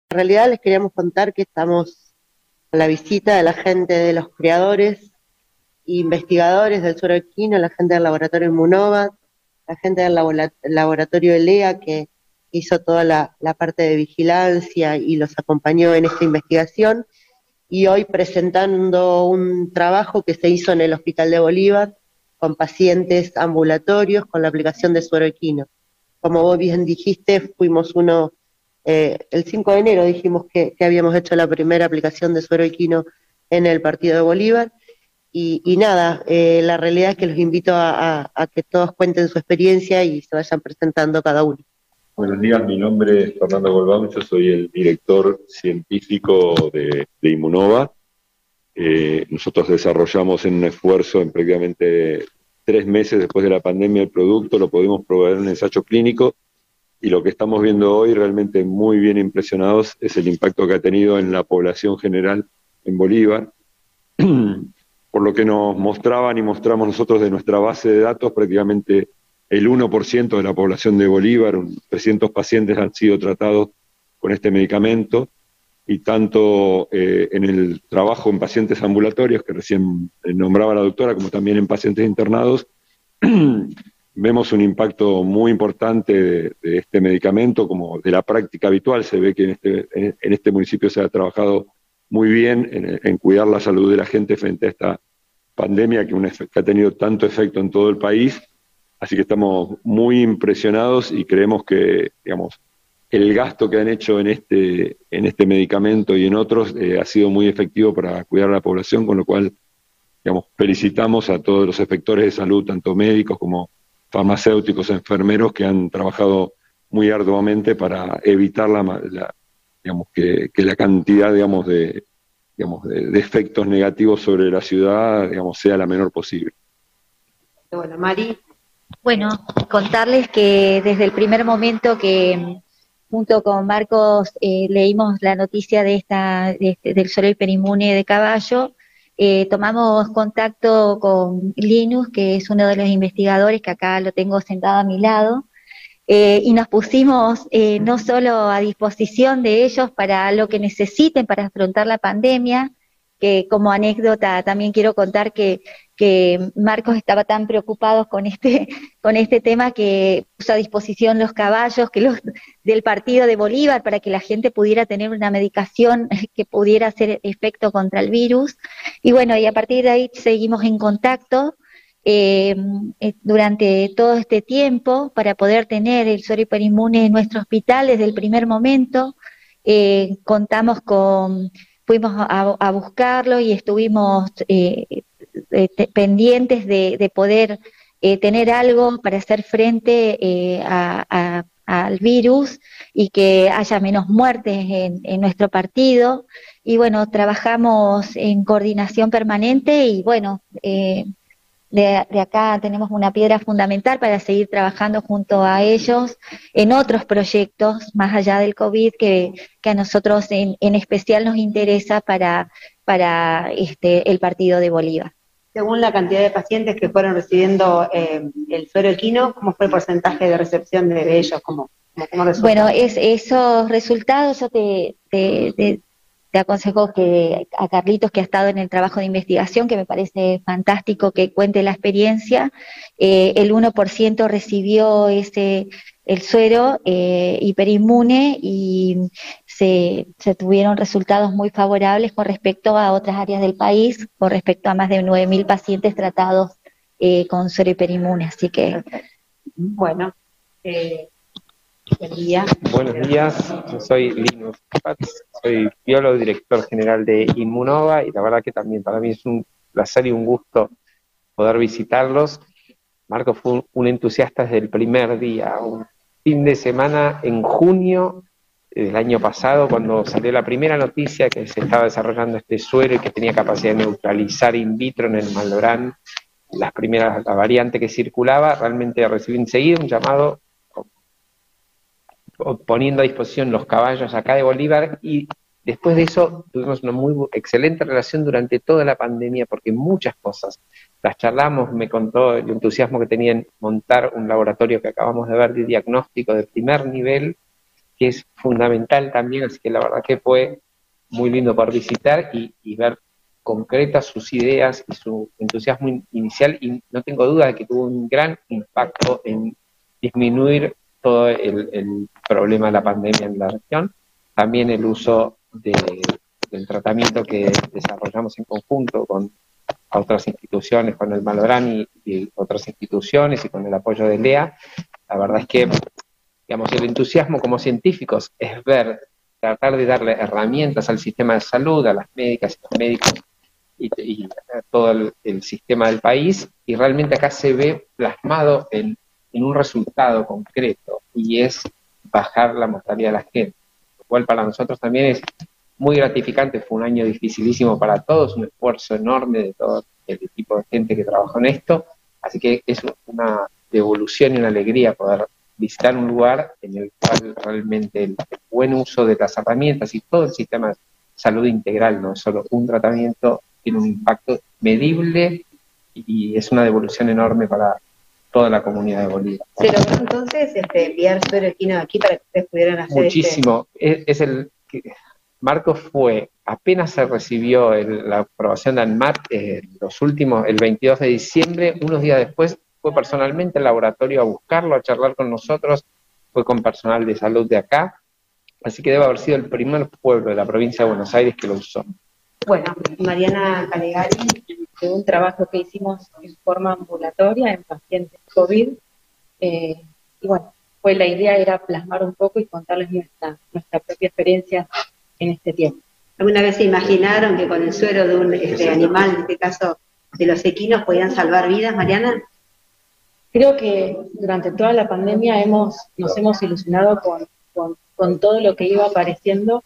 En realidad les queríamos contar que estamos a la visita de la gente de los creadores e investigadores del suero equino, la gente del laboratorio Inmunova, la gente del laboratorio ELEA que hizo toda la parte de vigilancia y los acompañó en esta investigación, y hoy presentando un trabajo que se hizo en el Hospital de Bolívar con pacientes ambulatorios con la aplicación de suero equino. Como vos bien dijiste, fuimos el 5 de enero dijimos que habíamos hecho la primera aplicación de suero equino en el partido de Bolívar, y nada, la realidad es que los invito a que todos cuenten su experiencia y se vayan presentando cada uno. Buenos días, mi nombre es Fernando Golbán, yo soy el director científico de Inmunova. Nosotros desarrollamos en un esfuerzo en prácticamente 3 meses después de la pandemia el producto, lo pudimos probar en un ensayo clínico, y lo que estamos viendo hoy, realmente muy bien impresionados, es el impacto que ha tenido en la población general en Bolívar. Por lo que nos mostraban y mostramos nosotros de nuestra base de datos, prácticamente el 1% de la población de Bolívar, 300 pacientes han sido tratados con este medicamento, y tanto en el trabajo en pacientes ambulatorios, que recién nombraba la doctora, como también en pacientes internados, vemos un impacto muy importante de este medicamento, como de la práctica habitual. Se ve que en este municipio se ha trabajado muy bien en cuidar la salud de la gente frente a esta pandemia que ha tenido tanto efecto en todo el país. Así que estamos muy impresionados y creemos que, digamos, el gasto que han hecho en este medicamento y en otros ha sido muy efectivo para cuidar a la población, con lo cual, digamos, felicitamos a todos los efectores de salud, tanto médicos como farmacéuticos, enfermeros, que han trabajado muy arduamente para evitar digamos, que la cantidad, digamos, de efectos negativos sobre la ciudad, digamos, sea la menor posible. Bueno, Mari. Bueno, contarles que desde el primer momento que junto con Marcos leímos la noticia del suero hiperinmune de caballo, tomamos contacto con Linus, que es uno de los investigadores, que acá lo tengo sentado a mi lado, y nos pusimos no solo a disposición de ellos para lo que necesiten para afrontar la pandemia, que como anécdota también quiero contar que Marcos estaba tan preocupado con este tema que puso a disposición los caballos del partido de Bolívar para que la gente pudiera tener una medicación que pudiera hacer efecto contra el virus. Y bueno, y a partir de ahí seguimos en contacto durante todo este tiempo para poder tener el suero hiperinmune en nuestro hospital desde el primer momento. Fuimos a buscarlo y estuvimos pendientes de poder tener algo para hacer frente al virus y que haya menos muertes en nuestro partido. Y bueno, trabajamos en coordinación permanente y bueno, de acá tenemos una piedra fundamental para seguir trabajando junto a ellos en otros proyectos más allá del COVID que a nosotros en especial nos interesa para el partido de Bolívar. Según la cantidad de pacientes que fueron recibiendo el suero equino, ¿cómo fue el porcentaje de recepción de ellos? ¿Cómo resultó? Bueno, esos resultados yo te aconsejo que a Carlitos, que ha estado en el trabajo de investigación, que me parece fantástico que cuente la experiencia. El 1% recibió el suero hiperinmune y se tuvieron resultados muy favorables con respecto a otras áreas del país, con respecto a más de 9.000 pacientes tratados con suero hiperinmune. Así que... Bueno, buenos días, yo soy Linus Pats, soy biólogo y director general de Inmunova, y la verdad que también para mí es un placer y un gusto poder visitarlos. Marco fue un entusiasta desde el primer día, un fin de semana en junio del año pasado, cuando salió la primera noticia que se estaba desarrollando este suero y que tenía capacidad de neutralizar in vitro en el Malorán la variante que circulaba. Realmente recibí enseguida un llamado poniendo a disposición los caballos acá de Bolívar, y después de eso tuvimos una muy excelente relación durante toda la pandemia, porque muchas cosas las charlamos. Me contó el entusiasmo que tenía en montar un laboratorio que acabamos de ver de diagnóstico de primer nivel, que es fundamental también, así que la verdad que fue muy lindo poder visitar y ver concretas sus ideas y su entusiasmo inicial, y no tengo duda de que tuvo un gran impacto en disminuir todo el problema de la pandemia en la región. También el uso del tratamiento que desarrollamos en conjunto con otras instituciones, con el Malbrán y otras instituciones y con el apoyo de LEA. La verdad es que, digamos, el entusiasmo como científicos es tratar de darle herramientas al sistema de salud, a las médicas y los médicos y a todo el sistema del país, y realmente acá se ve plasmado en un resultado concreto, y es bajar la mortalidad de la gente, lo cual para nosotros también es muy gratificante. Fue un año dificilísimo para todos, un esfuerzo enorme de todo el equipo de gente que trabajó en esto, así que es una devolución y una alegría poder visitar un lugar en el cual realmente el buen uso de las herramientas y todo el sistema de salud integral, no es solo un tratamiento, tiene un impacto medible y es una devolución enorme para toda la comunidad de Bolivia. ¿Se logró entonces enviar suero equino aquí para que ustedes pudieran hacer muchísimo? Marcos fue, apenas se recibió la aprobación de ANMAT, el 22 de diciembre, unos días después, fue personalmente al laboratorio a buscarlo, a charlar con nosotros, fue con personal de salud de acá, así que debe haber sido el primer pueblo de la provincia de Buenos Aires que lo usó. Bueno, Mariana Calegari, de un trabajo que hicimos en forma ambulatoria en pacientes COVID, y bueno, la idea era plasmar un poco y contarles nuestra propia experiencia en este tiempo. ¿Alguna vez se imaginaron que con el suero de un animal, en este caso de los equinos, podían salvar vidas, Mariana? Creo que durante toda la pandemia nos hemos ilusionado con todo lo que iba apareciendo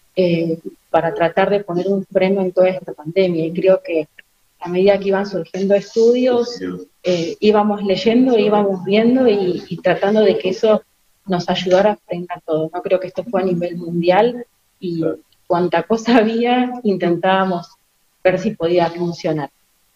para tratar de poner un freno en toda esta pandemia, y creo que a medida que iban surgiendo estudios, íbamos leyendo, íbamos viendo y tratando de que eso nos ayudara a frenar todo. No creo que esto fue a nivel mundial, y cuanta cosa había, intentábamos ver si podía funcionar.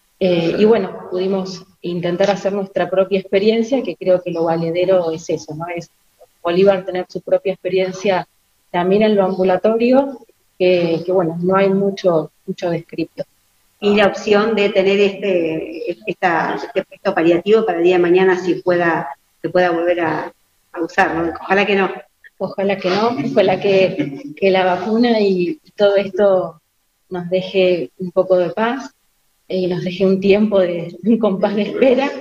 Y bueno, pudimos intentar hacer nuestra propia experiencia, que creo que lo valedero es eso, ¿no? Es Bolívar tener su propia experiencia también en lo ambulatorio, que bueno, no hay mucho descrito. Y la opción de tener este efecto paliativo para el día de mañana se pueda volver a usar, ¿no? Ojalá que no. Ojalá que no, ojalá que la vacuna y todo esto nos deje un poco de paz y nos deje un tiempo un compás de espera,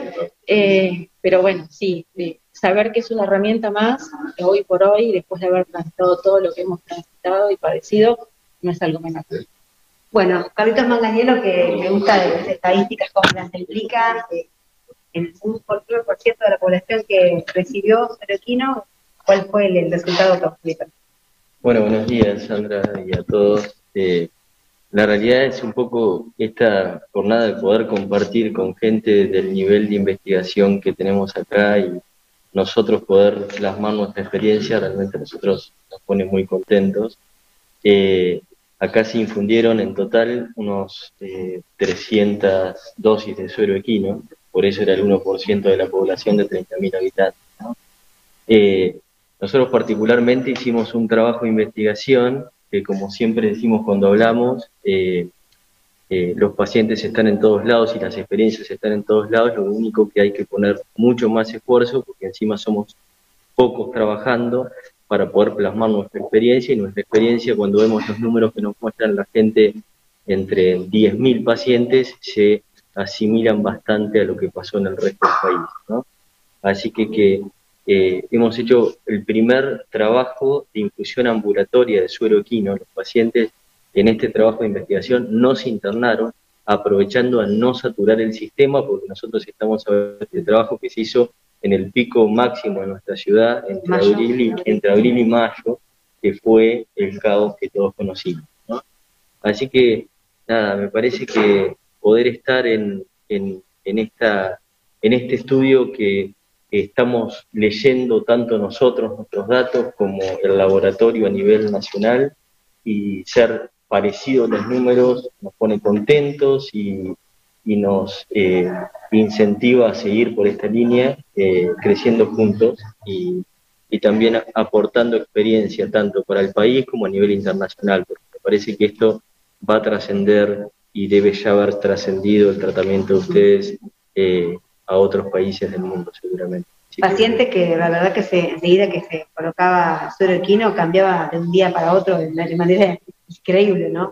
pero bueno, sí, saber que es una herramienta más, hoy por hoy, después de haber transitado todo lo que hemos transitado y padecido, no es algo menor. Bueno, Carlitos Manganiello, que me gusta de las estadísticas, cómo las explica, en el 5% de la población que recibió suero equino, ¿cuál fue el resultado que obtuvieron? Bueno, buenos días, Sandra, y a todos. La realidad es un poco esta jornada de poder compartir con gente del nivel de investigación que tenemos acá y nosotros poder plasmar nuestra experiencia, realmente a nosotros nos pone muy contentos. Acá se infundieron en total unos 300 dosis de suero equino, por eso era el 1% de la población de 30.000 habitantes, ¿no? Nosotros particularmente hicimos un trabajo de investigación que, como siempre decimos cuando hablamos, los pacientes están en todos lados y las experiencias están en todos lados, lo único que hay que poner mucho más esfuerzo, porque encima somos pocos trabajando para poder plasmar nuestra experiencia, y nuestra experiencia, cuando vemos los números que nos muestran la gente, entre 10.000 pacientes, se asimilan bastante a lo que pasó en el resto del país, ¿no? Así que hemos hecho el primer trabajo de infusión ambulatoria de suero equino. Los pacientes en este trabajo de investigación no se internaron, aprovechando a no saturar el sistema, porque nosotros estamos hablando de este trabajo que se hizo en el pico máximo de nuestra ciudad, entre abril y mayo, que fue el caos que todos conocimos, ¿no? Así que, nada, me parece que poder estar en este estudio que estamos leyendo tanto nosotros, nuestros datos, como el laboratorio a nivel nacional, y ser parecidos los números nos pone contentos y nos incentiva a seguir por esta línea, creciendo juntos, y y también aportando experiencia tanto para el país como a nivel internacional, porque me parece que esto va a trascender y debe ya haber trascendido el tratamiento de ustedes a otros países del mundo seguramente. Paciente que la verdad que enseguida que se colocaba suero equino cambiaba de un día para otro de manera increíble, ¿no?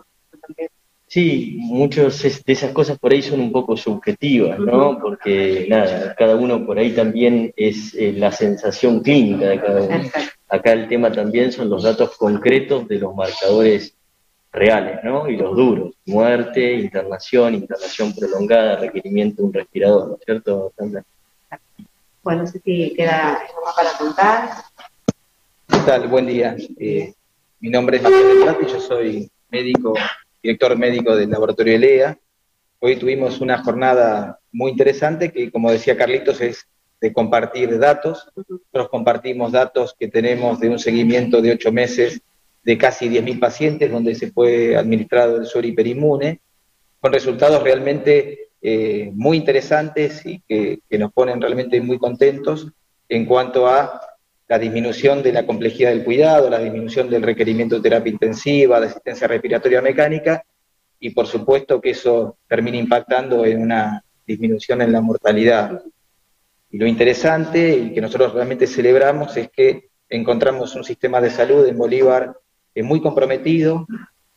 Sí, muchas de esas cosas por ahí son un poco subjetivas, ¿no? Porque nada, cada uno por ahí también es la sensación clínica de cada uno. Acá el tema también son los datos concretos de los marcadores reales, ¿no? Y los duros: muerte, internación prolongada, requerimiento de un respirador, ¿no es cierto, Sandra? Bueno, no sé si queda algo más para contar. ¿Qué tal? Buen día. Mi nombre es Manuel Plata y yo soy médico, director médico del laboratorio ELEA. Hoy tuvimos una jornada muy interesante que, como decía Carlitos, es de compartir datos. Nosotros compartimos datos que tenemos de un seguimiento de 8 meses de casi 10.000 pacientes, donde se fue administrado el suero hiperinmune, con resultados realmente muy interesantes y que nos ponen realmente muy contentos en cuanto a la disminución de la complejidad del cuidado, la disminución del requerimiento de terapia intensiva, de asistencia respiratoria mecánica, y por supuesto que eso termina impactando en una disminución en la mortalidad. Y lo interesante y que nosotros realmente celebramos es que encontramos un sistema de salud en Bolívar muy comprometido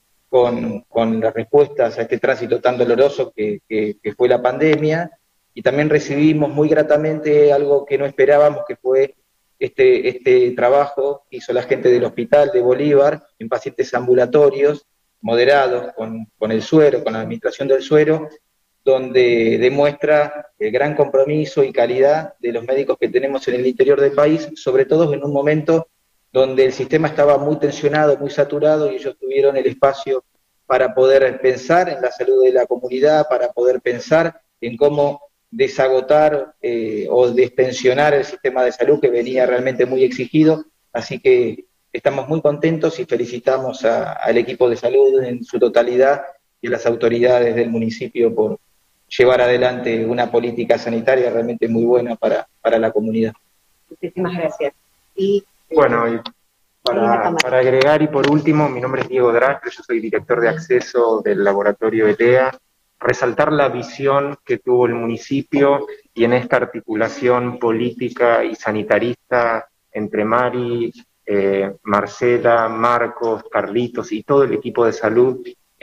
con las respuestas a este tránsito tan doloroso que fue la pandemia, y también recibimos muy gratamente algo que no esperábamos, que fue este trabajo que hizo la gente del Hospital de Bolívar en pacientes ambulatorios, moderados, con el suero, con la administración del suero, donde demuestra el gran compromiso y calidad de los médicos que tenemos en el interior del país, sobre todo en un momento donde el sistema estaba muy tensionado, muy saturado, y ellos tuvieron el espacio para poder pensar en la salud de la comunidad, para poder pensar en cómo desagotar o despensionar el sistema de salud que venía realmente muy exigido. Así que estamos muy contentos y felicitamos al equipo de salud en su totalidad y a las autoridades del municipio por llevar adelante una política sanitaria realmente muy buena para la comunidad. Muchísimas gracias. Y bueno, y para agregar, y por último, mi nombre es Diego Drasco, yo soy director de acceso del laboratorio ELEA. Resaltar la visión que tuvo el municipio y en esta articulación política y sanitarista entre Mari, Marcela, Marcos, Carlitos y todo el equipo de salud,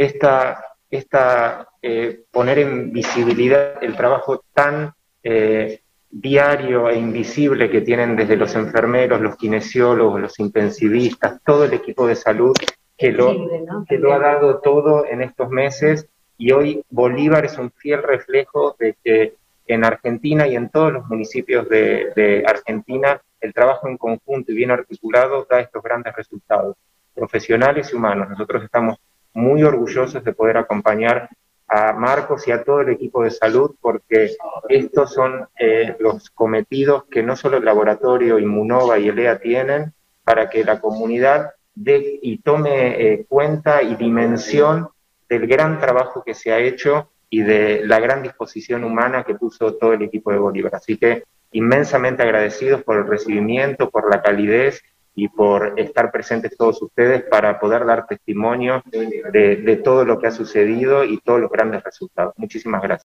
poner en visibilidad el trabajo tan diario e invisible que tienen desde los enfermeros, los kinesiólogos, los intensivistas, todo el equipo de salud que lo ha dado todo en estos meses, y hoy Bolívar es un fiel reflejo de que en Argentina y en todos los municipios de Argentina el trabajo en conjunto y bien articulado da estos grandes resultados, profesionales y humanos. Nosotros estamos muy orgullosos de poder acompañar a Marcos y a todo el equipo de salud, porque estos son los cometidos que no solo el laboratorio Immunova y ELEA tienen para que la comunidad dé y tome cuenta y dimensión del gran trabajo que se ha hecho y de la gran disposición humana que puso todo el equipo de Bolívar. Así que inmensamente agradecidos por el recibimiento, por la calidez y por estar presentes todos ustedes para poder dar testimonio de todo lo que ha sucedido y todos los grandes resultados. Muchísimas gracias.